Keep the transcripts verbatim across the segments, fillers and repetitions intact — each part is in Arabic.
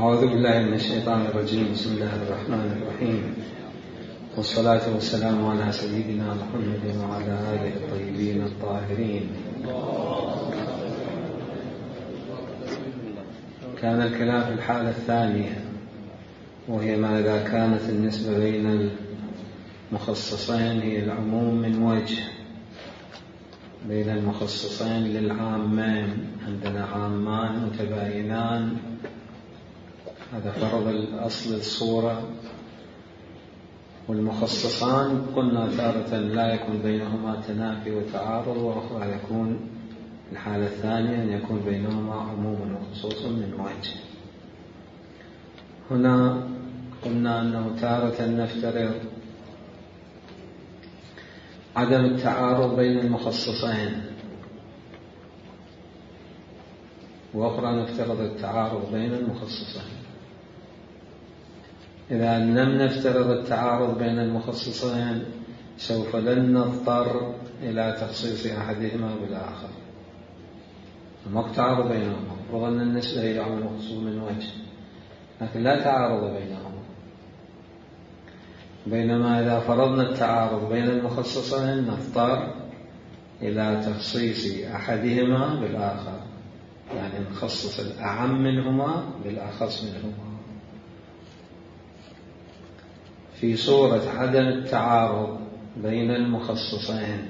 أعوذ بالله من الشيطان الرجيم. بسم الله الرحمن الرحيم، والصلاة والسلام على سيدنا محمد وعلى آله الطيبين الطاهرين. كان الكلام في الحالة الثانية، وهي ما إذا كانت النسبة بين المخصصين هي العموم من وجه، بين المخصصين للعامين، عندنا عامان متباينان، هذا فرض الأصل الصورة، والمخصصان قلنا تارة لا يكون بينهما تنافي وتعارض، وأخرى يكون الحالة الثانية أن يكون بينهما عموم وخصوص من وجه. هنا قلنا أنه تارة نفترض عدم التعارض بين المخصصين، وأخرى نفترض التعارض بين المخصصين. إذا لم نفترض التعارض بين المخصصين سوف لن نضطر إلى تخصيص أحدهما بالآخر، ما تعارض بينهما، وظن النسبة هي عموم وخصوص من وجه، لكن لا تعارض بينهما. بينما إذا فرضنا التعارض بين المخصصين نضطر إلى تخصيص أحدهما بالآخر، يعني نخصص الأعم منهما بالأخص منهما. في صورة عدم التعارض بين المخصصين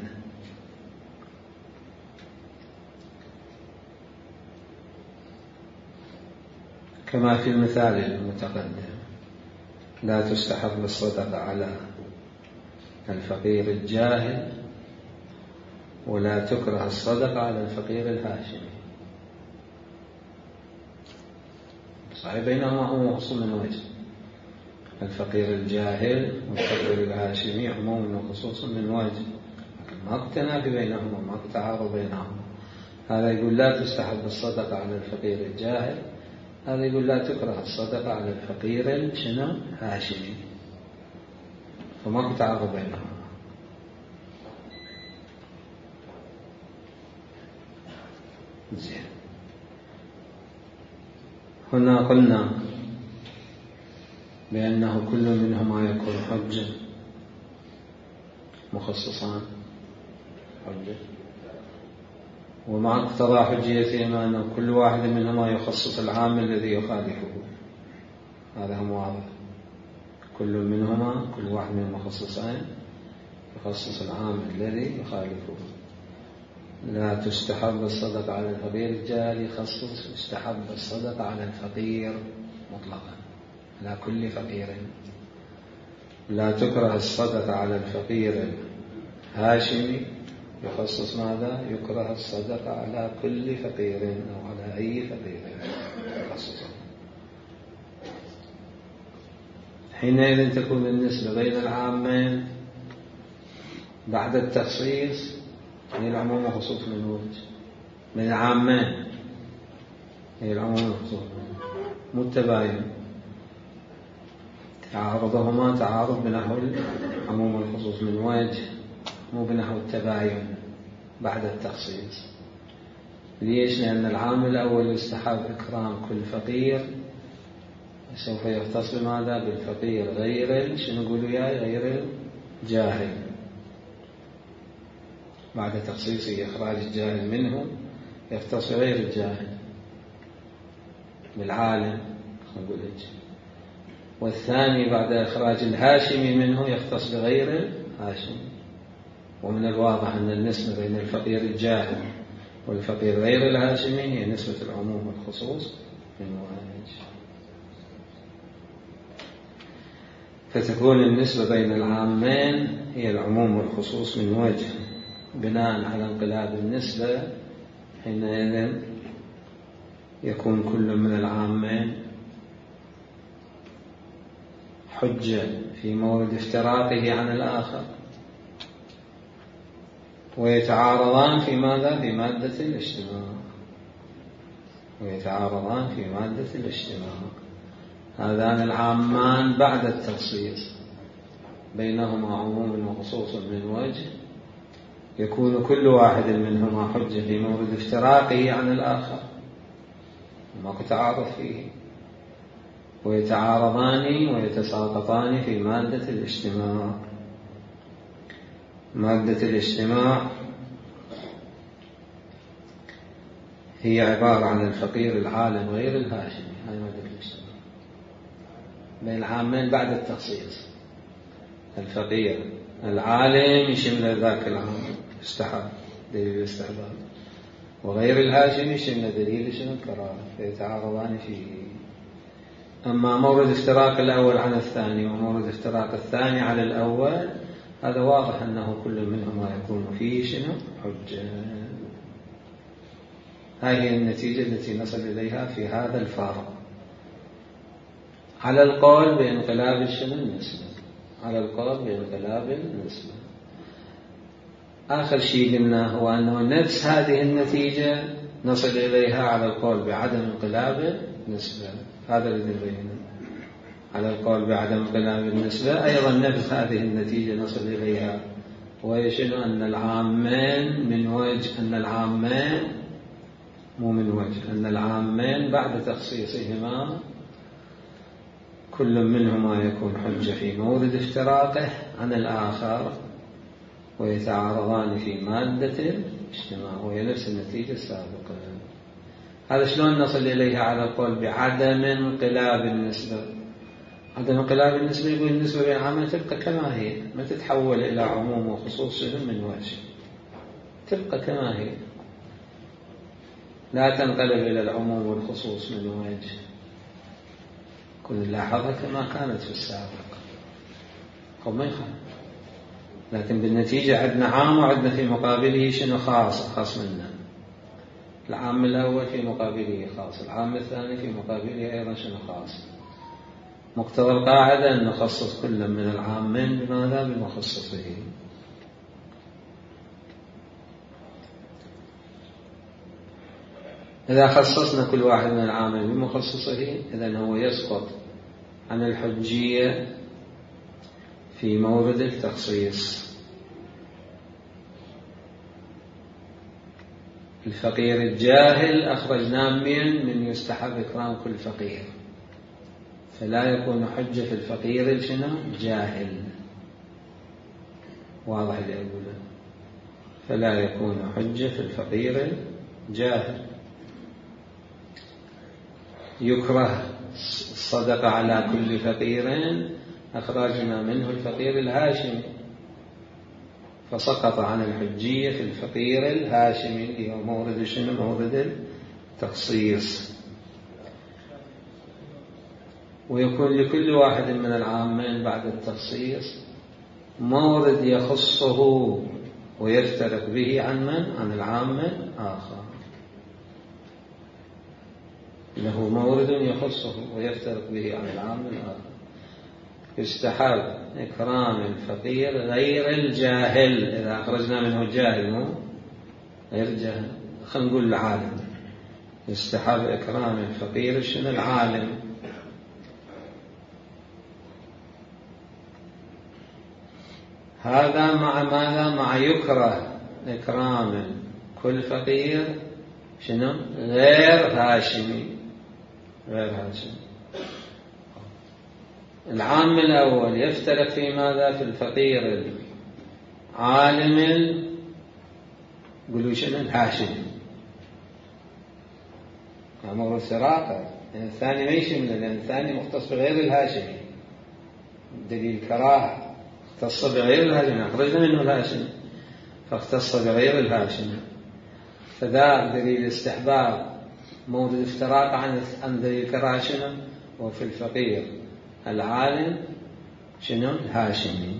كما في المثال المتقدم، لا تستحب الصدقة على الفقير الجاهل، ولا تكره الصدقة على الفقير الهاشمي. صحيح بينهما عموم وخصوص من وجه، الفقير الجاهل والفقير الهاشمي عموم وخصوص من وجه، لكن ما تنافي بينهما، ما تعارض بينهما. هذا يقول لا تستحب الصدقة على الفقير الجاهل، هذا يقول لا تكره الصدقة على الفقير شنو هاشمي، فما تعارض بينهما. زين، هنا قلنا بأنه كل منهما يكون حجة، مخصصان حجة، ومع اقتضاء حجيتهما أن كل واحد منهما يخصص العام الذي يخالفه، هذا هم واضح. كل منهما، كل واحد من المخصصين يخصص العام الذي يخالفه. لا تستحب الصدقة على الفقير الجاهل، يخصص يستحب الصدقة على الفقير مطلقا، على كل فقير. لا تكره الصدقة على الفقير الهاشمي، يخصص ماذا؟ يكره الصدقة على كل فقير أو على أي فقير يخصصه. حينئذ تكون النسبة بين العامين بعد التخصيص هي العموم وخصوص من وجه، من العامين هي العموم وخصوص متباين، تعارضهما تعارض بنحو العموم والخصوص من وجه، مو بنحو التباين بعد التخصيص. ليش؟ لأن العامل الأول يستحب إكرام كل فقير، سوف يختص بماذا؟ بالفقير غير شنو نقول وياي؟ غير الجاهل، بعد تخصيص إخراج الجاهل منه يختص غير الجاهل بالعالم نقول لك. والثاني بعد إخراج الهاشمي منه يختص بغير الهاشمي. ومن الواضح أن النسبة بين الفقير الجاهل والفقير غير الهاشمي هي نسبة العموم والخصوص من وجه، فتكون النسبة بين العامين هي العموم والخصوص من وجه بناء على انقلاب النسبة. حينئذ يكون كل من العامين حجة في مورد افتراقه عن الآخر، ويتعارضان في ماذا؟ في مادة الاجتماع، ويتعارضان في مادة الاجتماع. هذان العامان بعد التخصيص بينهما عموم وخصوص من وجه، يكون كل واحد منهما حجة في مورد افتراقه عن الآخر، وما تعارض فيه. ويتعارضان ويتساقطان في مادة الاجتماع. مادة الاجتماع هي عبارة عن الفقير العالم غير الهاشمي، هاي مادة الاجتماع بين العامين بعد التخصيص. الفقير العالم يشمل ذاك العام استحب دليل الاستحباب، وغير الهاشمي يشمل دليل شنو الكراهة، فيتعارضان فيه. أما مورد افتراق الأول عن الثاني ومورد افتراق الثاني على الأول هذا واضح أنه كل منهما يكون فيه شنو حجة. هذه النتيجة التي نصل إليها في هذا الفارق على القول بانقلاب الشنو النسبة، على القول بانقلاب النسبة. آخر شيء قلنا هو أنه نفس هذه النتيجة نصل إليها على القول بعدم انقلاب النسبة، هذا الذي نبينه. على القول بعدم انقلاب النسبة أيضا نفس هذه النتيجة نصل إليها، ويشن أن العامين من وجه، أن العامين مو من وجه، أن العامين بعد تخصيصهما كل منهما يكون حجة في مورد افتراقه عن الآخر، ويتعارضان في مادة الاجتماع، وهي نفس النتيجة السابقة. هذا شلون نصل إليها على القول بعدم انقلاب النسبة؟ عدم انقلاب النسبة يقول النسبة بين عامين تبقى كما هي، ما تتحول إلى عموم وخصوص من وجه، تبقى كما هي، لا تنقلب إلى العموم والخصوص من وجه، كن نلاحظها كما كانت في السابق أو ما يخالف. لكن بالنتيجة عندنا عام وعندنا في مقابله شنو خاص، خاص منا. العام الأول في مقابله خاص، العام الثاني في مقابله أيضا شنو خاص. مقتضى القاعدة أن نخصص كل من العامين بماذا؟ بمخصصه. إذا خصصنا كل واحد من العامين بمخصصه إذن هو يسقط عن الحجية في مورد التخصيص. الفقير الجاهل أخرجنا من من يستحب إكرام كل فقير، فلا يكون حجة في الفقير الشنو جاهل، واضح اللي أقوله، فلا يكون حجة في الفقير الجاهل. يكره الصدقة على كل فقير أخرجنا منه الفقير الهاشمي، فسقط عن الحجية في الفقير الهاشمي اللي هو مورد شنو مورد التخصيص. ويكون لكل واحد من العامين بعد التخصيص مورد يخصه ويفترق به عن من؟ عن العام الآخر، له مورد يخصه ويفترق به عن العام الآخر. يستحب إكرام الفقير غير الجاهل، إذا أخرجنا منه الجاهل مو غير جاهل، خلينا نقول العالم. يستحب إكرام الفقير شنو العالم. هذا مع ماذا؟ مع يكره إكرام كل فقير شنو غير هاشمي، غير هاشمي. العام الأول يفترق في ماذا؟ في الفقير العالم قولوا شنو الهاشمي، أمر السراقة. يعني الثاني ما يشمل، لأن الثاني مختص بغير الهاشمي، دليل كراهة اختص بغير الهاشمي، أخرجنا منه الهاشمي فاختص بغير الهاشمي، فذا دليل استحباب مورد افتراق عن عن دليل كراهة شنو وفي الفقير العالم شنو الهاشمي.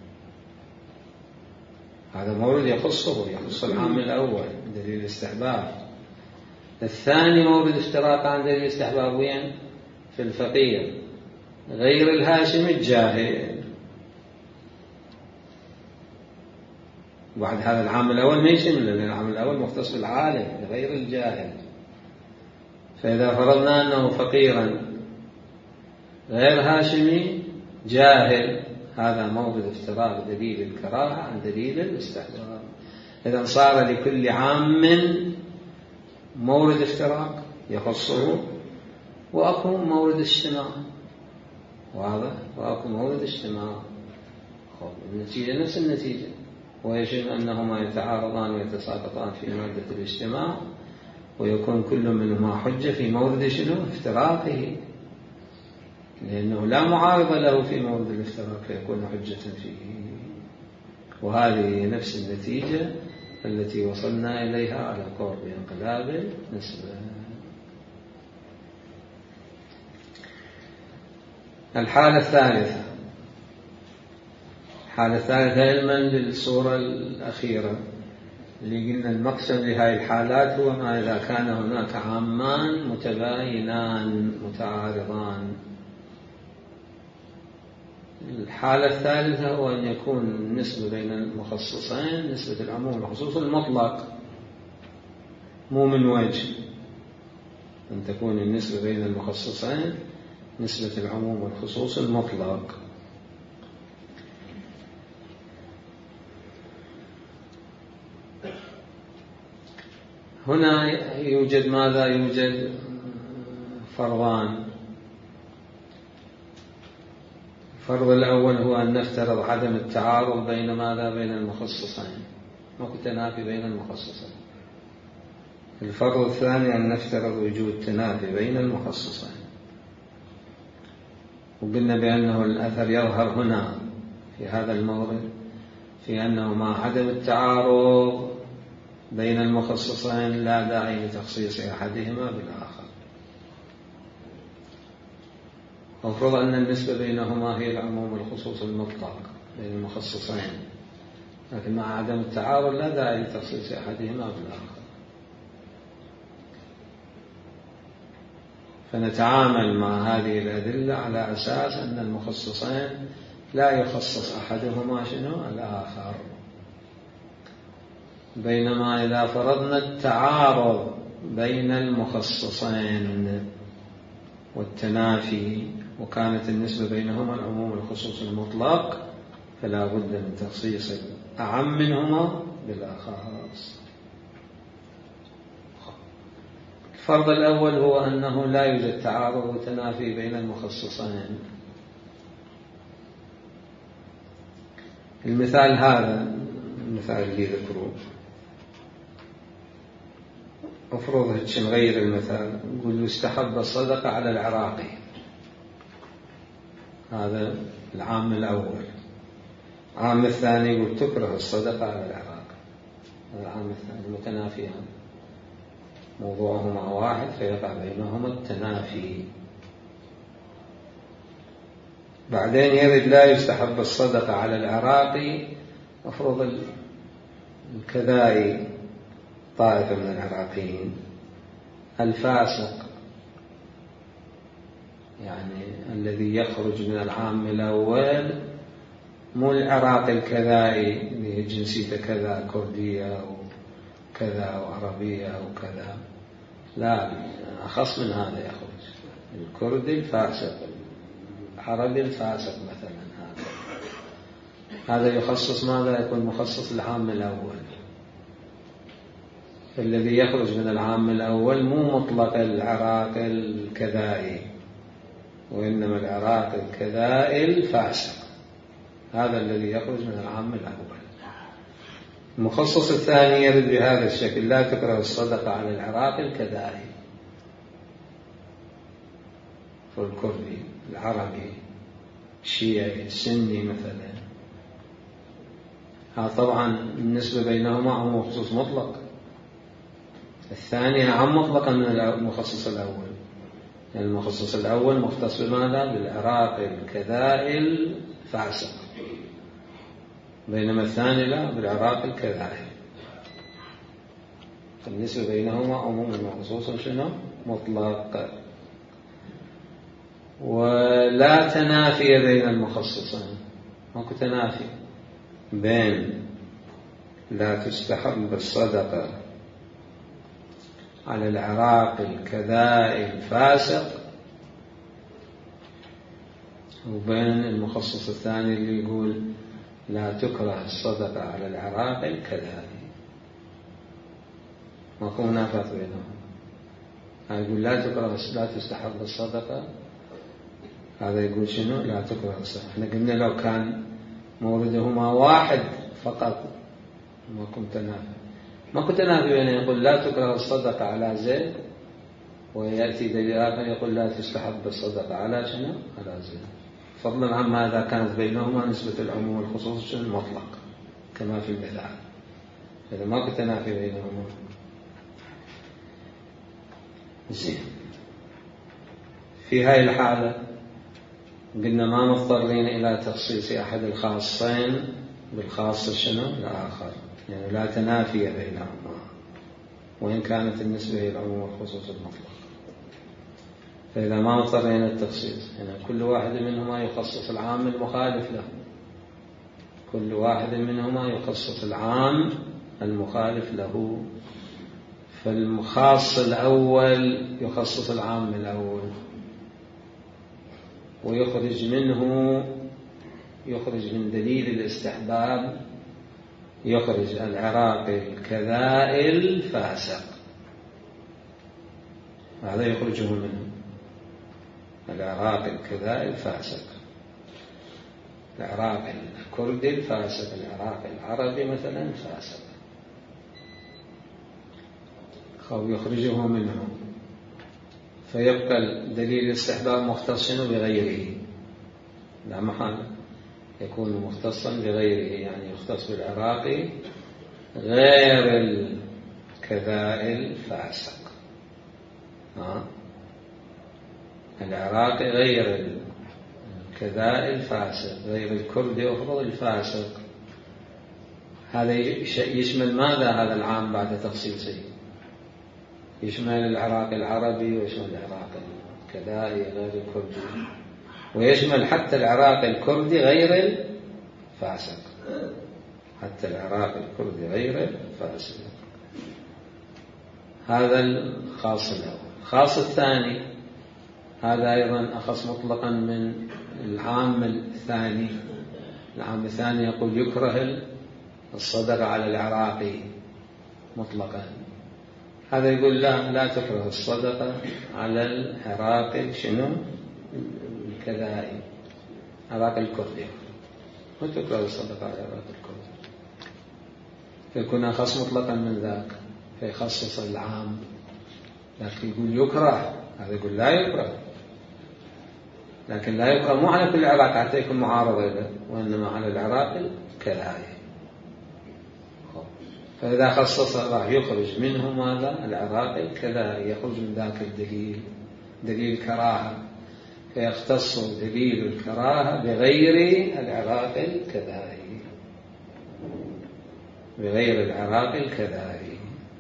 هذا مورد يخصه، يخص العام الأول دليل استحباب. الثاني مورد افتراق عن دليل استحباب وين؟ في الفقير غير الهاشمي الجاهل. بعد هذا العام الأول ما يشمل، لأن العام الأول مختص بالعالم غير الجاهل. فإذا فرضنا أنه فقيرا غير هاشمي جاهل، هذا مورد افتراق دليل الكراهة عن دليل الاستحباب. إذا صار لكل عام مورد افتراق يخصه، وأكو مورد اجتماع واضح؟ وأكو مورد اجتماع. النتيجة نفس النتيجة، ويجب أنهما يتعارضان ويتساقطان في مادة الاجتماع، ويكون كل منهما حجة في مورد شنو؟ افتراقه، لأنه لا معارض له في مورد الافتراق فيكون حجة فيه. وهذه نفس النتيجة التي وصلنا إليها على قول بانقلاب النسبة. الحالة الثالثة، الحالة الثالثة علما للصورة الأخيرة اللي قلنا المقسم لهذه الحالات هو ما إذا كان هناك عامان متباينان متعارضان. الحالة الثالثة هو أن يكون النسبة بين المخصصين نسبة العموم والخصوص المطلق، مو من وجه، أن تكون النسبة بين المخصصين نسبة العموم والخصوص المطلق. هنا يوجد ماذا؟ يوجد فرضان. الفرض الأول هو أن نفترض عدم التعارض بين ماذا؟ بين المخصصين، ماكو تنافي بين المخصصين. الفرض الثاني أن نفترض وجود تنافي بين المخصصين، وقلنا بأنه الأثر يظهر هنا في هذا المورد في أنه مع عدم التعارض بين المخصصين لا داعي لتخصيص أحدهما بالآخر. وفرض أن النسبة بينهما هي العموم والخصوص المطلق بين المخصصين، لكن مع عدم التعارض لا داعي لتخصيص أحدهما بالآخر. فنتعامل مع هذه الأدلة على أساس أن المخصصين لا يخصص أحدهما شنو الآخر. بينما إذا فرضنا التعارض بين المخصصين والتنافي وكانت النسبة بينهما العموم والخصوص المطلق فلا بد من تخصيص الأعم منهما بالأخص. الفرض الأول هو أنه لا يوجد تعارض وتنافي بين المخصصين. المثال هذا المثال اللي ذكروه، أفرض نغير المثال، نقول يستحب الصدقة على العراقي، هذا العام الأول. العام الثاني يقول تكره الصدقة على العراقي، هذا العام الثاني. متنافيان، موضوعهما واحد فيقع بينهما التنافي. بعدين يرد لا يستحب الصدقة على العراقي، أفرض الكذائي طائفة من العراقيين، الفاسق يعني الذي يخرج من العام الأول، مو العراقي الكذائي اللي جنسيته كذا كردية وكذا وعربية وكذا، لا، أخص من هذا يخرج الكردي الفاسق، العربي الفاسق مثلا. هذا هذا يخصص ماذا؟ يكون مخصص العام الأول. فالذي يخرج من العام الأول مو مطلق العراقي الكذائي، وإنما العراقي الكذائي الفاسق، هذا الذي يخرج من العام الأول. المخصص الثاني يرد بهذا الشكل، لا تكره الصدقة على العراقي الكذائي، فالكردي العربي الشيعي السني مثلا. ها طبعا النسبة بينهما عموم وخصوص مطلق، الثاني أعم مطلقا من المخصص الأول، يعني المخصص الأول مختص بماذا؟ بالعراقي الكذائي الفاسق، بينما الثاني لا، بالعراقي الكذائي. فالنسبة بينهما عموم وخصوص شنو؟ مطلق. ولا تنافي بين المخصصين، ماكو تنافي بين لا تستحب الصدقة على العراقي الكذائي الفاسق وبين المخصص الثاني اللي يقول لا تكره الصدقة على العراقي الكذائي، ماكو منافاة بينهم. يقول لا تكره لا تستحب الصدقة هذا يقول شنو؟ لا تكره الصدقة. احنا قلنا لو كان موردهما واحد فقط ما كنت نافع، ما كنت نافع بأن يقول لا تكره الصدقة على زيد، ويأتي دليل آخر يقول لا تستحب الصدقة على شنو؟ على زيد، فضلا عن ماذا كانت بينهما نسبة العموم والخصوص شنو؟ المطلق كما في المثال. إذا ما كنت نافع بينهما زين. في هاي الحالة قلنا ما مضطرين إلى تخصيص أحد الخاصين بالخاص شنو؟ الآخر، يعني لا تنافي بينهما وإن كانت النسبة هي العموم والخصوص المطلق. فإذا ما مضطرين التخصيص يعني كل واحد منهما يخصص العام المخالف له، كل واحد منهما يخصص العام المخالف له. فالخاص الأول يخصص العام الأول ويخرج منه، يخرج من دليل الاستحباب، يخرج العراقي الكذائل فاسق، هذا يخرجه منه العراقي الكذائل فاسق، العراقي الكردي الفاسق، العراقي العربي مثلا فاسق، أو يخرجه منه. فيبقى دليل الاستحباب مختص بغيره، لا محالة يكون مختصا بغيره، يعني يختص بالعراقي غير الكذائل فاسق. ها؟ العراقي غير الكذائل فاسق، غير الكردي أفضل الفاسق. هذا يشمل ماذا هذا العام بعد تخصيصه؟ يشمل العراقي العربي ويشمل العراقي الكذائي غير الكردي، ويشمل حتى العراقي الكردي غير الفاسق، حتى العراقي الكردي غير الفاسق. هذا الخاص الأول. الخاص الثاني هذا أيضا أخص مطلقا من العام الثاني. العام الثاني يقول يكره الصدقة على العراقي مطلقا، هذا يقول لا لا تكره الصدقة على العراقي شنو؟ الكذائي، عراقي الكردي، وتكره الصدقة على العراقي الكردي، فيكون أخص مطلقا من ذاك فيخصص العام. لكن يقول يكره، هذا يقول لا يكره، لكن لا يكره مو على كل العراق حتى يكون معارضة له، وإنما على العراقي الكذائي. فإذا خصص راح يخرج منه ماذا؟ العراقي الكذائي، يخرج من ذاك الدليل دليل الكراهة، فيختص دليل الكراهة بغير العراقي الكذائي، بغير العراقي الكذائي.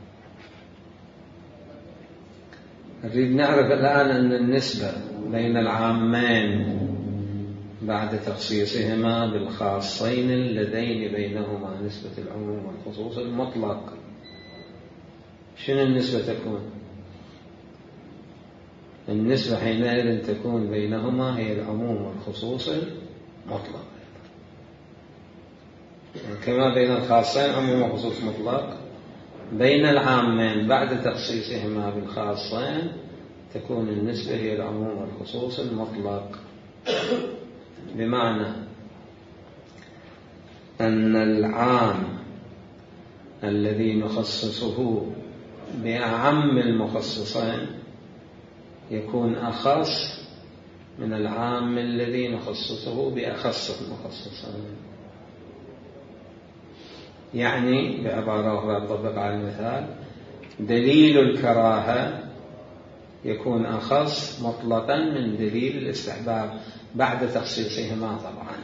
نريد نعرف الآن أن النسبة بين العامين بعد تخصيصهما بالخاصين اللذين بينهما نسبة العموم والخصوص المطلق، شنو النسبة تكون؟ النسبة حينئذ تكون بينهما هي العموم والخصوص المطلق، يعني كما بين الخاصين عموم وخصوص مطلق، بين العامين بعد تخصيصهما بالخاصين تكون النسبة هي العموم والخصوص المطلق. بمعنى أن العام الذي نخصصه بأعم المخصصين يكون أخص من العام الذي نخصصه بأخص المخصصين. يعني بعبارة أخرى تطبق على المثال، دليل الكراهة يكون أخص مطلقا من دليل الاستحباب بعد تخصيصهما طبعا.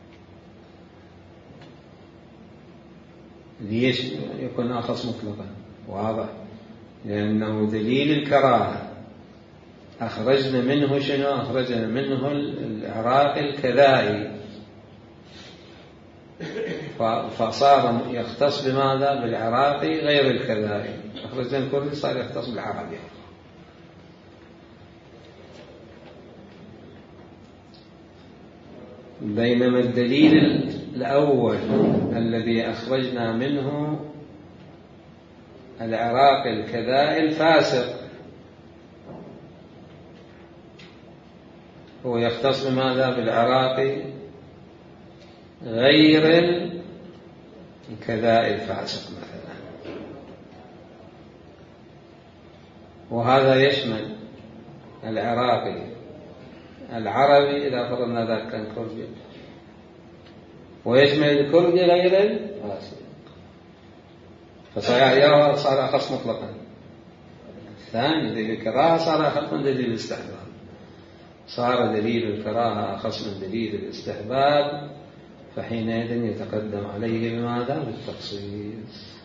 ليش يكون أخص مطلقا؟ واضح، لأنه دليل الكراهة أخرجنا منه شنو؟ أخرجنا منه العراقي الكذائي، فصار يختص بماذا؟ بالعراقي غير الكذائي. أخرجنا الكردي صار يختص بالعربي. بينما الدليل الأول الذي أخرجنا منه العراقي الكذائي الفاسق، هو يختص بماذا؟ بالعراقي غير الكذائي الفاسق مثلا، وهذا يشمل العراقي العربي إذا فرضنا ذاك كان كردي، ويشمل الكردي غير الفاسق، فصار صار أخص مطلقا. الثاني دليل الكراهة صار أخص من دليل الاستحباب، صار دليل الكراهة أخص من دليل الاستحباب، فحينئذ يتقدم عليه بماذا؟ بالتخصيص.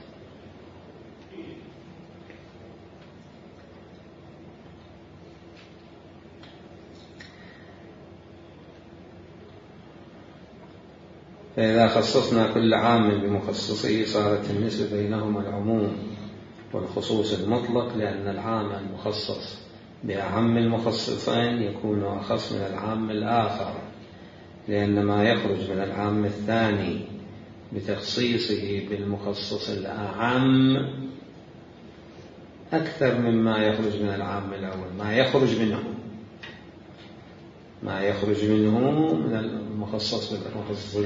فإذا خصصنا كل عام بمخصصه صارت النسبة بينهما العموم والخصوص المطلق، لأن العام المخصص بأعم المخصصين يكون أخص من العام الآخر، لأن ما يخرج من العام الثاني بتخصيصه بالمخصص الأعم أكثر مما يخرج من العام الأول. ما يخرج منه ما يخرج منه من المخصص بالمخصص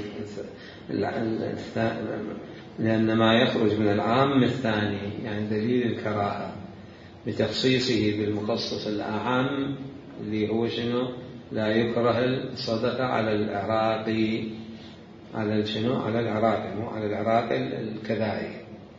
لأن ما يخرج من العام الثاني يعني دليل الكراهة بتخصيصه بالمخصص الأعم اللي هو شنو؟ لا يكره الصدقة على العراقي، على شنو؟ على العراقي، مو على العراقي الكذائي،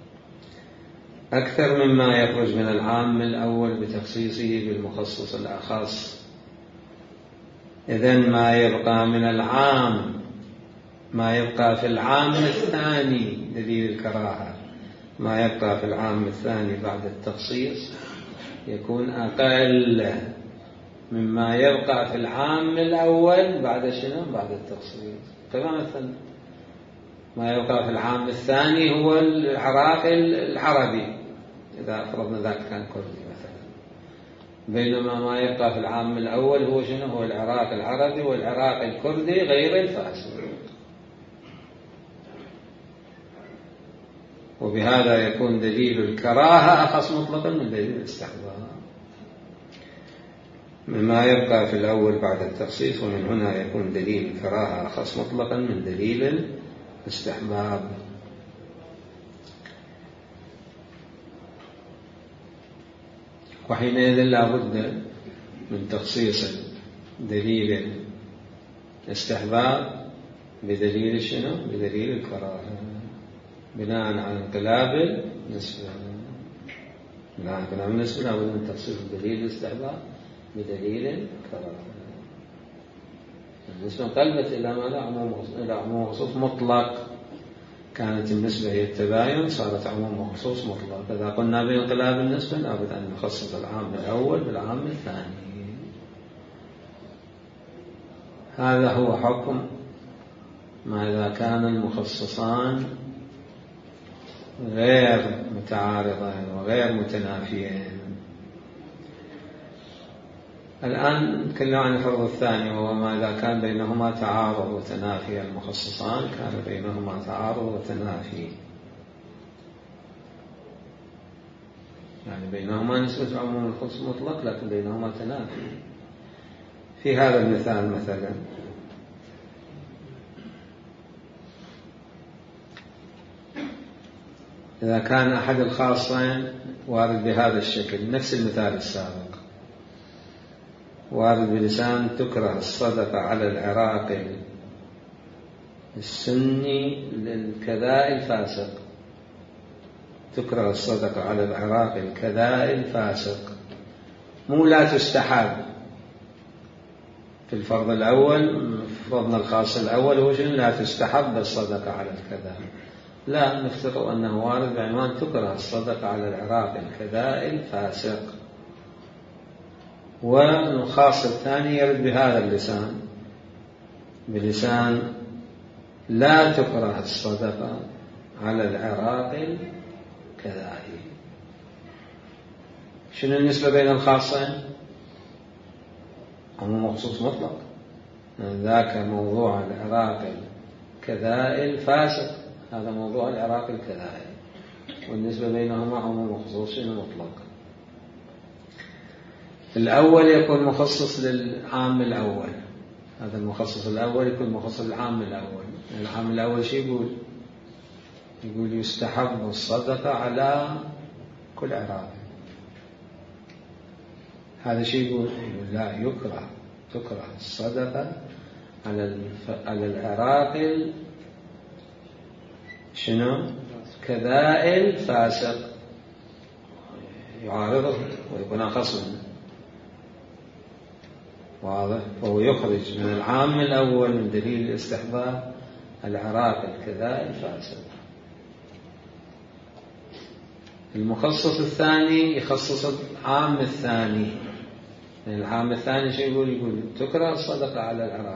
أكثر مما يخرج من العام الأول بتخصيصه بالمخصص الأخص. إذن ما يبقى من العام ما يبقى في العام الثاني دليل الكراهة، ما يبقى في العام الثاني بعد التخصيص يكون أقل مما يبقى في العام الأول بعد شنو؟ بعد التخصيص. كما مثلا ما يبقى في العام الثاني هو العراقي العربي إذا فرضنا ذاك كان كردي مثلا، بينما ما يبقى في العام الأول هو شنو؟ هو العراقي العربي والعراقي الكردي غير الفاسق. وبهذا يكون دليل الكراهة أخص مطلقا من دليل الاستحباب، مما يبقى في الأول بعد التخصيص، ومن هنا يكون دليل الكراهة أخص مطلقا من دليل الاستحباب. وحينئذ لا بد من تخصيص دليل الاستحباب بدليل شنو؟ بدليل الكراهة، بناء على انقلاب النسبة. بناء على انقلاب النسبة لا بد من تخصيص دليل الاستحباب بدليل الكراهة. النسبة انقلبت إلى ما لا عموم إلى عموم خصوص مطلق، كانت النسبة هي التباين صارت عموم وخصوص مطلق. إذا قلنا بانقلاب النسبة لابد أن نخصص العام الأول بالعام الثاني. هذا هو حكم ما إذا كان المخصصان غير متعارضين وغير متنافيين. الآن نتكلم عن الفرض الثاني، وهو ما إذا كان بينهما تعارض وتنافي. المخصصان كان بينهما تعارض وتنافي، يعني بينهما نسبة عموم الخصوص مطلق لكن بينهما تنافي. في هذا المثال مثلا إذا كان أحد الخاصين وارد بهذا الشكل، نفس المثال السابق، وارد بلسان تكره الصدقة على العراقي السني للكذائي الفاسق، تكره الصدقة على العراقي الكذائي الفاسق، مو لا تستحب. في الفرض الأول فرضنا الخاص الأول هو شنو؟ لا تستحب الصدقة على الكذائي. لا، نفترض أنه وارد بعنوان تكره الصدقة على العراقي الكذائي الفاسق، والخاص الثاني يرد بهذا اللسان، بلسان لا تكره الصدقة على العراقي الكذائي. شنو النسبة بين الخاصين؟ عموم وخصوص مطلق، ذاك موضوع العراقي الكذائي الفاسق، هذا موضوع العراقي الكذائي، والنسبة بينهما عموم وخصوص مطلق. الأول يكون مخصص للعام الأول هذا المخصص الأول يكون مخصص العام الأول. العام الأول شو يقول؟ يقول يستحب الصدقة على كل عراق. هذا شو يقول؟ يقول لا، يكره تكره الصدقة على على العراق شنو؟ كذائل فاسق، يعارضه ويكون أخص منه. واضح؟ فهو يخرج من العام الأول من دليل الاستحباب العراق الكذائل فاسق. المخصص الثاني يخصص العام الثاني. العام الثاني شو يقول؟ يقول تكره الصدقة على العراق،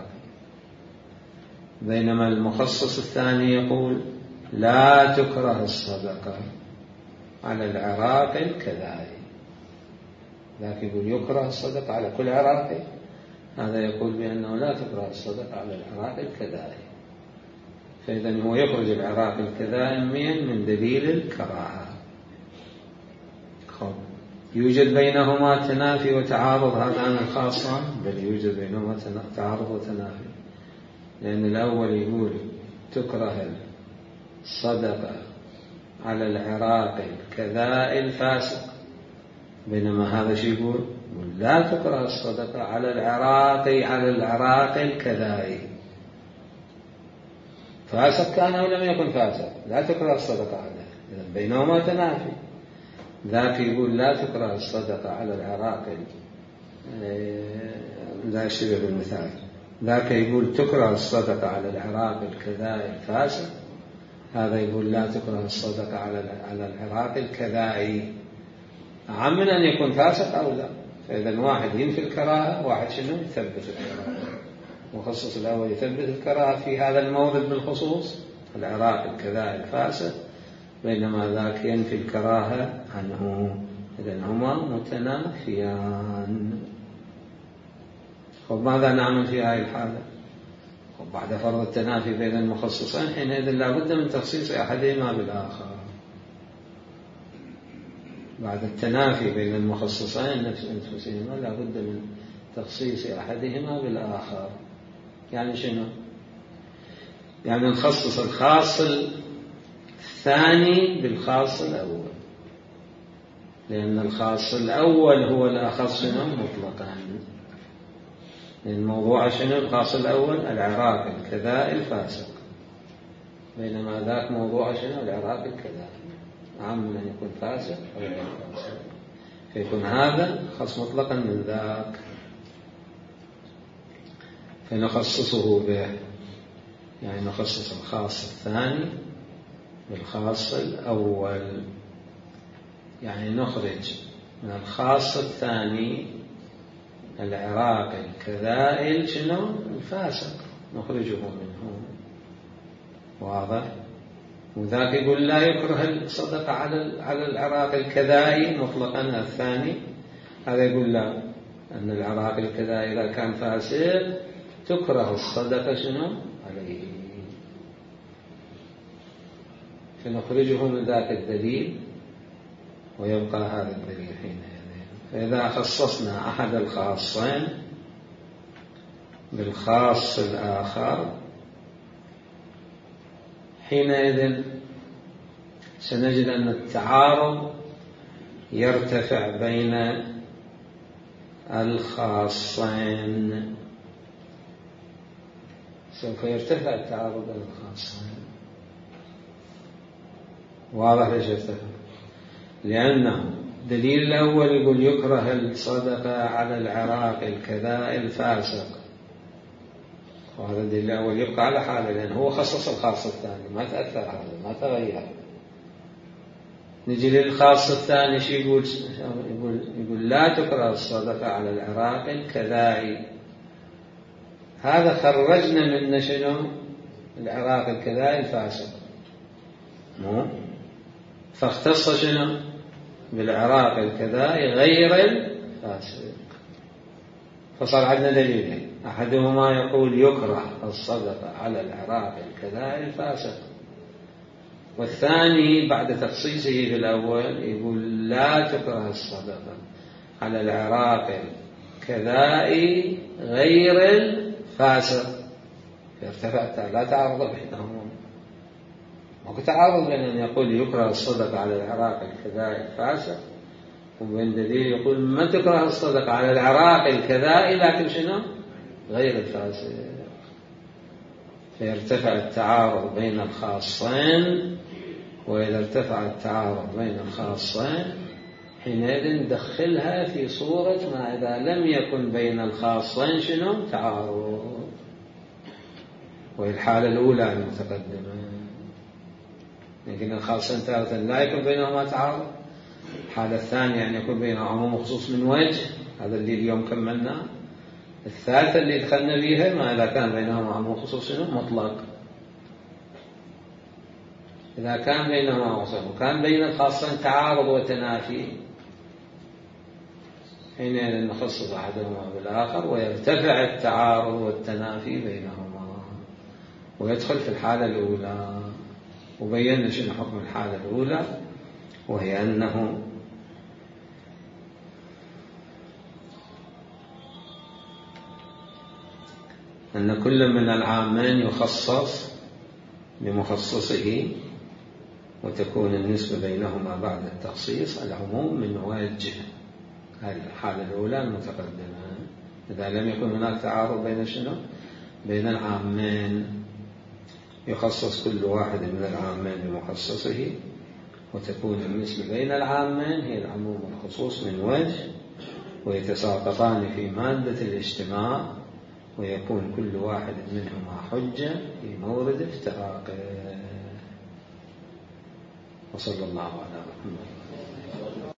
بينما المخصص الثاني يقول لا تكره الصدقة على العراق الكذائي. ذاك يقول يكره الصدقة على كل عراقي، هذا يقول بأنه لا تكره الصدقة على العراق الكذائي. فإذا هو يخرج العراق الكذائي من دليل الكراهة. يوجد بينهما تنافي وتعارض؟ هذا أنا خاصة، بل يوجد بينهما تعارض وتنافي، لأن الأول يقول تكره الصدقة على العراق الكذائي الفاسق، بينما هذا شو يقول؟ يقول لا تكره الصدقة على العراق على العراق الكذائي. فاسق كان أو لم يكن فاسق، لا تكره الصدقة عليه. إذن بينهما تنافي. ذاك يقول لا تكره الصدقة على العراق، لا يشبه بالمثال. ذاك يقول تكره الصدقة على العراق الكذائي الفاسق، هذا يقول لا تكره الصدقة على على العراق الكذائي، أعم من أن يكون فاسق أو لا. فإذا واحد ينفي الكراهة، واحد شنو يثبت الكراهة. مخصص الأول يثبت الكراهة في هذا المورد بالخصوص العراق الكذائي الفاسق، بينما ذاك ينفي الكراهة عنه. إذن هما متنافيان. وماذا نعمل في هذه الحالة؟ وبعد فرض التنافي بين المخصصين، حينئذ لا بد من تخصيص أحدهما بالآخر. بعد التنافي بين المخصصين نفسهما لا بد من تخصيص أحدهما بالآخر. يعني شنو؟ يعني نخصص الخاص الثاني بالخاص الأول، لأن الخاص الأول هو الأخص شنو مطلقا. لأن موضوع شنو الخاص الأول؟ العراق الكذائي الفاسق، بينما ذاك موضوع شنو العراق الكذائي، عام من أن يكون فاسق أو غير فاسق، فيكون هذا خاص مطلقا من ذاك، فنخصصه به. يعني نخصص الخاص الثاني بالخاص الأول، يعني نخرج من الخاص الثاني العراق الكذائي شنو الفاسق، نخرجه منه. واضح؟ وذاك يقول لا يكره الصدقة على على العراق الكذائي مطلقا الثاني، هذا يقول لا، أن العراق الكذائي إذا كان فاسق تكره الصدقة شنو عليه، فنخرجه من ذاك الدليل ويبقى هذا الدليل حينئذ. فإذا خصصنا أحد الخاصين بالخاص الآخر، حينئذ سنجد أن التعارض يرتفع بين الخاصين. سوف يرتفع التعارض بين الخاصين. واضح ليش يرتفع؟ لأنه دليل الأول يقول يكره الصدقة على العراق الكذائي الفاسق، وهذا الدليل الأول يبقى على حاله، لأنه هو خصص الخاص الثاني، ما تأثر هذا، ما تغير. نجي للخاص الثاني شو يقول؟ يقول يقول لا تكره الصدقة على العراق الكذائي. هذا خرجنا من شنو العراق الكذائي الفاسق، مو فاختص شنو بالعراق الكذائي غير الفاسق. فصار عندنا دليلين، أحدهما يقول يكره الصدقة على العراق الكذائي الفاسق، والثاني بعد تخصيصه بالأول يقول لا تكره الصدقة على العراق الكذائي غير فاسق يرتفع، لا تعارض بينهما. ماكو تعارض بين أن يقول يكره الصدقة على العراق الكذائي الفاسق وبين دليل يقول ما تكره الصدقة على العراق الكذائي لكن شنو غير الفاسق. فيرتفع التعارض بين الخاصين، وإذا ارتفع التعارض بين الخاصين حينئذ ندخلها في صورة ما إذا لم يكن بين الخاصين شنو تعارض، وهي الحالة الأولى المتقدمة. يمكن الخاصين تارة لا يكون بينهما تعارض، الحالة الثانية أن يكون بينهما عموم وخصوص من وجه، هذا اللي اليوم كملناه. الثالثة اللي دخلنا بيها ما إذا كان بينهما عموم وخصوص مطلق. إذا كان بينهما وخصوص وكان بين الخاصين تعارض وتنافي حينئذ نخصص أحدهما بالآخر ويرتفع التعارض والتنافي بينهما ويدخل في الحالة الأولى. وبينا شنو حكم الحالة الأولى، وهي أنه أن كل من العامين يخصص بمخصصه وتكون النسبة بينهما بعد التخصيص العموم من وجه. هذه الحالة الأولى المتقدمة. إذا لم يكن هناك تعارض بين شنو بين العامين يخصص كل واحد من العامين بمخصصه وتكون النسبة بين العامين هي العموم والخصوص من وجه، ويتساقطان في مادة الاجتماع ويكون كل واحد منهما حجة في مورد افتراقه. وصلى الله على محمد.